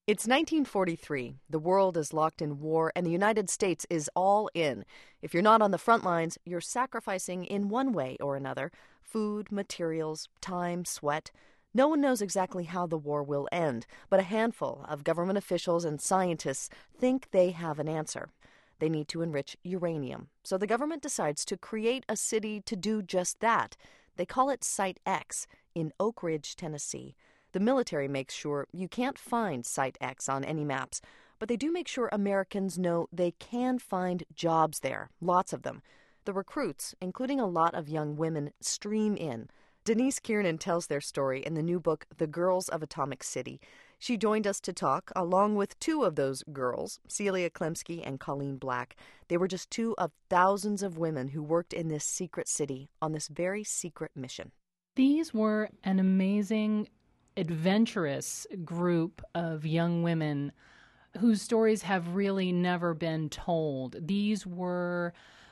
It's 1943. The world is locked in war, and the United States is all in. If you're not on the front lines, you're sacrificing in one way or another food, materials, time, sweat. No one knows exactly how the war will end, but a handful of government officials and scientists think they have an answer. They need to enrich uranium. So the government decides to create a city to do just that. They call it Site X in Oak Ridge, Tennessee. The military makes sure you can't find Site X on any maps, but they do make sure Americans know they can find jobs there, lots of them. The recruits, including a lot of young women, stream in. Denise Kiernan tells their story in the new book, The Girls of Atomic City. She joined us to talk, along with two of those girls, Celia Klemsky and Colleen Black. They were just two of thousands of women who worked in this secret city on this very secret mission. These were an amazing, adventurous group of young women whose stories have really never been told. These were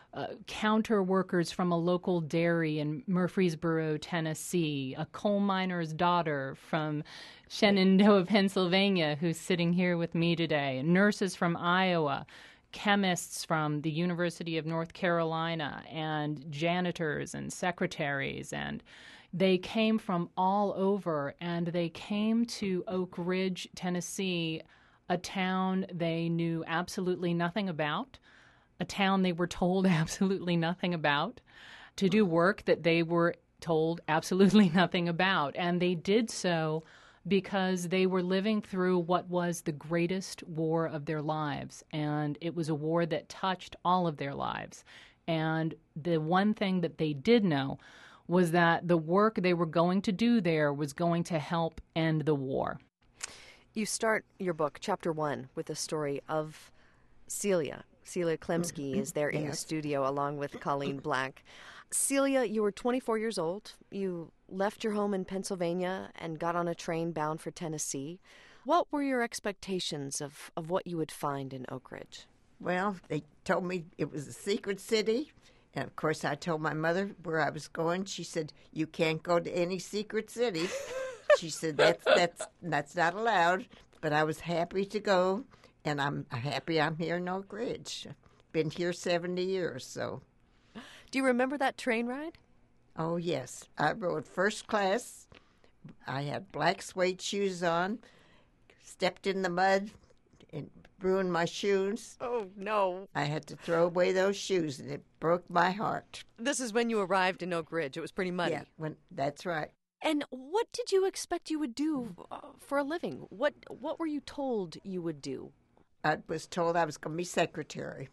counter workers from a local dairy in Murfreesboro, Tennessee, a coal miner's daughter from Shenandoah, Pennsylvania, who's sitting here with me today, nurses from Iowa, chemists from the University of North Carolina, and janitors and secretaries, and they came from all over, and they came to Oak Ridge, Tennessee, a town they knew absolutely nothing about, a town they were told absolutely nothing about, to do work that they were told absolutely nothing about. And they did so because they were living through what was the greatest war of their lives. And it was a war that touched all of their lives. And the one thing that they did know was that the work they were going to do there was going to help end the war. You start your book, Chapter 1, with a story of Celia. Celia Klemsky is there in the studio along with Colleen Black. Celia, you were 24 years old. You left your home in Pennsylvania and got on a train bound for Tennessee. What were your expectations of what you would find in Oak Ridge? Well, they told me it was a secret city. And, of course, I told my mother where I was going. She said, "You can't go to any secret city." She said, that's not allowed. But I was happy to go, and I'm happy I'm here in Oak Ridge. Been here 70 years, so. Do you remember that train ride? Oh, yes. I rode first class. I had black suede shoes on, stepped in the mud, and ruined my shoes. Oh, no. I had to throw away those shoes, and it broke my heart. This is when you arrived in Oak Ridge. It was pretty muddy. Yeah, that's right. And what did you expect you would do for a living? What were you told you would do? I was told I was going to be secretary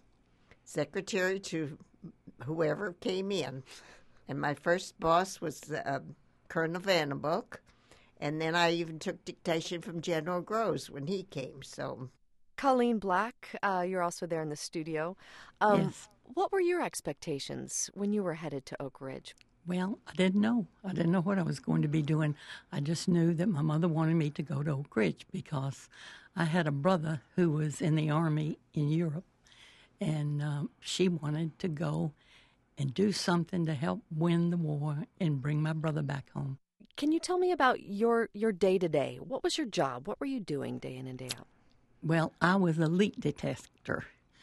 to whoever came in. And my first boss was Colonel Vandenbroek, and then I even took dictation from General Groves when he came. So, Colleen Black, you're also there in the studio. Yes. What were your expectations when you were headed to Oak Ridge? Well, I didn't know. I didn't know what I was going to be doing. I just knew that my mother wanted me to go to Oak Ridge because I had a brother who was in the Army in Europe, and she wanted to go and do something to help win the war and bring my brother back home. Can you tell me about your day-to-day? What was your job? What were you doing day in and day out? Well, I was a leak detector.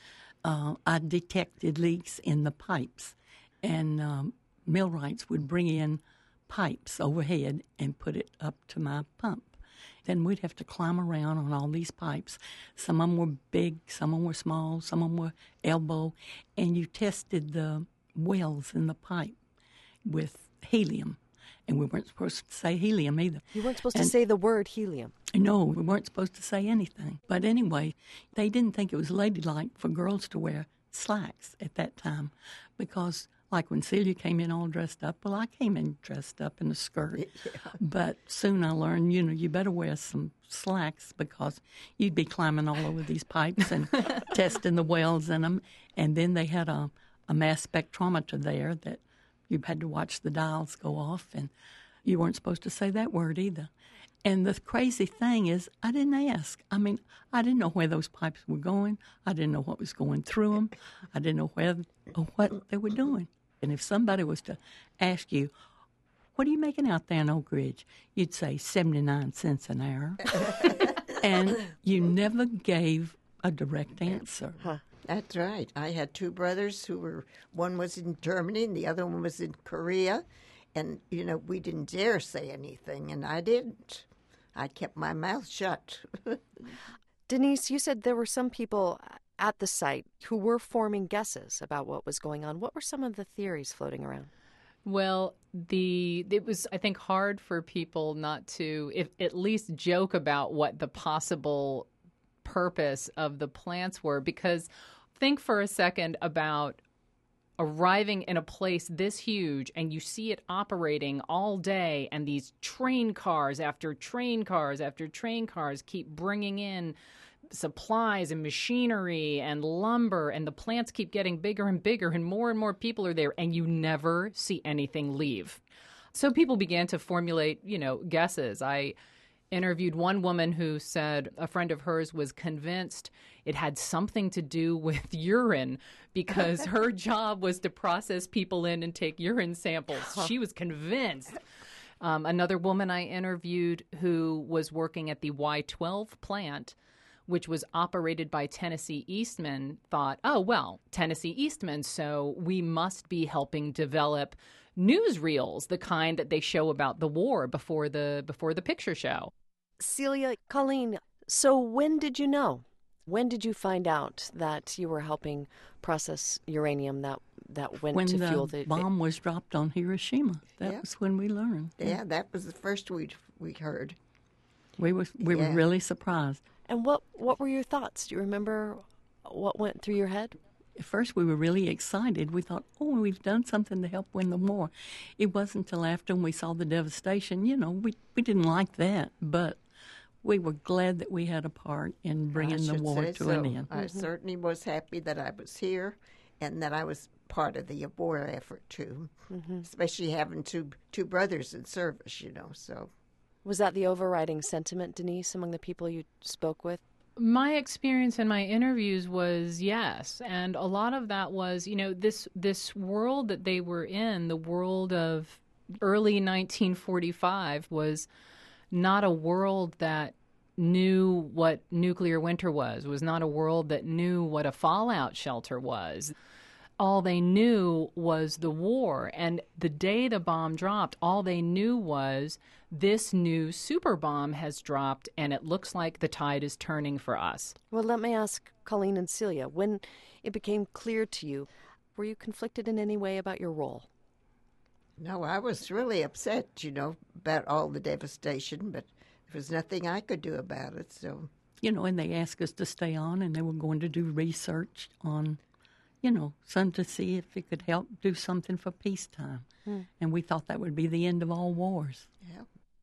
I detected leaks in the pipes, and millwrights would bring in pipes overhead and put it up to my pump. Then we'd have to climb around on all these pipes. Some of them were big, some of them were small, some of them were elbow, and you tested the wells in the pipe with helium. And we weren't supposed to say helium either. You weren't supposed to say the word helium. No, we weren't supposed to say anything. But anyway, they didn't think it was ladylike for girls to wear slacks at that time because, like when Celia came in all dressed up, well, I came in dressed up in a skirt. Yeah. But soon I learned, you better wear some slacks because you'd be climbing all over these pipes and testing the wells in them. And then they had a mass spectrometer there that you had to watch the dials go off, and you weren't supposed to say that word either. And the crazy thing is, I didn't ask. I mean, I didn't know where those pipes were going. I didn't know what was going through them. I didn't know what they were doing. And if somebody was to ask you, "What are you making out there in Oak Ridge?" you'd say 79 cents an hour. And you never gave a direct answer. Huh. That's right. I had two brothers one was in Germany and the other one was in Korea. And, we didn't dare say anything, and I didn't. I kept my mouth shut. Denise, you said there were some people at the site who were forming guesses about what was going on. What were some of the theories floating around? Well, it was, I think, hard for people not to at least joke about what the possible purpose of the plants were, because think for a second about arriving in a place this huge and you see it operating all day, and these train cars after train cars after train cars keep bringing in supplies and machinery and lumber, and the plants keep getting bigger and bigger, and more people are there, and you never see anything leave. So people began to formulate, guesses. I interviewed one woman who said a friend of hers was convinced it had something to do with urine because her job was to process people in and take urine samples. She was convinced. Another woman I interviewed who was working at the Y12 plant, which was operated by Tennessee Eastman, thought, oh, well, Tennessee Eastman, so we must be helping develop newsreels, the kind that they show about the war before the picture show. Celia, Colleen, so when did you know? When did you find out that you were helping process uranium that went to fuel the bomb was dropped on Hiroshima? That was when we learned. Yeah, that was the first we heard. We were really surprised. And what were your thoughts? Do you remember what went through your head? At first, we were really excited. We thought, oh, we've done something to help win the war. It wasn't until after we saw the devastation, we didn't like that, but we were glad that we had a part in bringing the war to an end. I certainly was happy that I was here and that I was part of the war effort, too, especially having two brothers in service, so. Was that the overriding sentiment, Denise, among the people you spoke with? My experience in my interviews was yes, and a lot of that was, this world that they were in, the world of early 1945, was not a world that knew what nuclear winter was not a world that knew what a fallout shelter was. All they knew was the war, and the day the bomb dropped, all they knew was this new super bomb has dropped, and it looks like the tide is turning for us. Well, let me ask Colleen and Celia, when it became clear to you, were you conflicted in any way about your role? No, I was really upset, about all the devastation, but there was nothing I could do about it, so. And they asked us to stay on, and they were going to do research on some to see if it could help do something for peacetime. And we thought that would be the end of all wars. Yeah.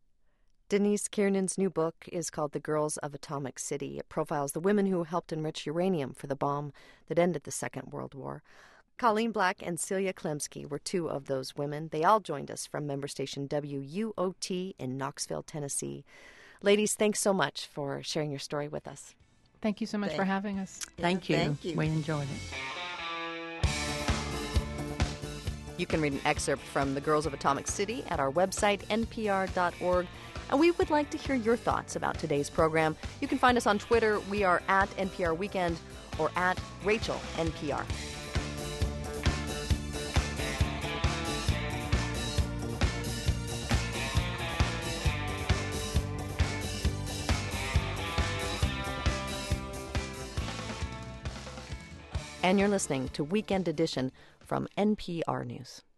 Denise Kiernan's new book is called The Girls of Atomic City. It profiles the women who helped enrich uranium for the bomb that ended the Second World War. Colleen Black and Celia Klemski were two of those women. They all joined us from member station WUOT in Knoxville, Tennessee. Ladies, thanks so much for sharing your story with us. Thank you so much for having us. Thank you. Thank you. We enjoyed it. You can read an excerpt from The Girls of Atomic City at our website, npr.org. And we would like to hear your thoughts about today's program. You can find us on Twitter. We are at NPR Weekend or at Rachel NPR. And you're listening to Weekend Edition from NPR News.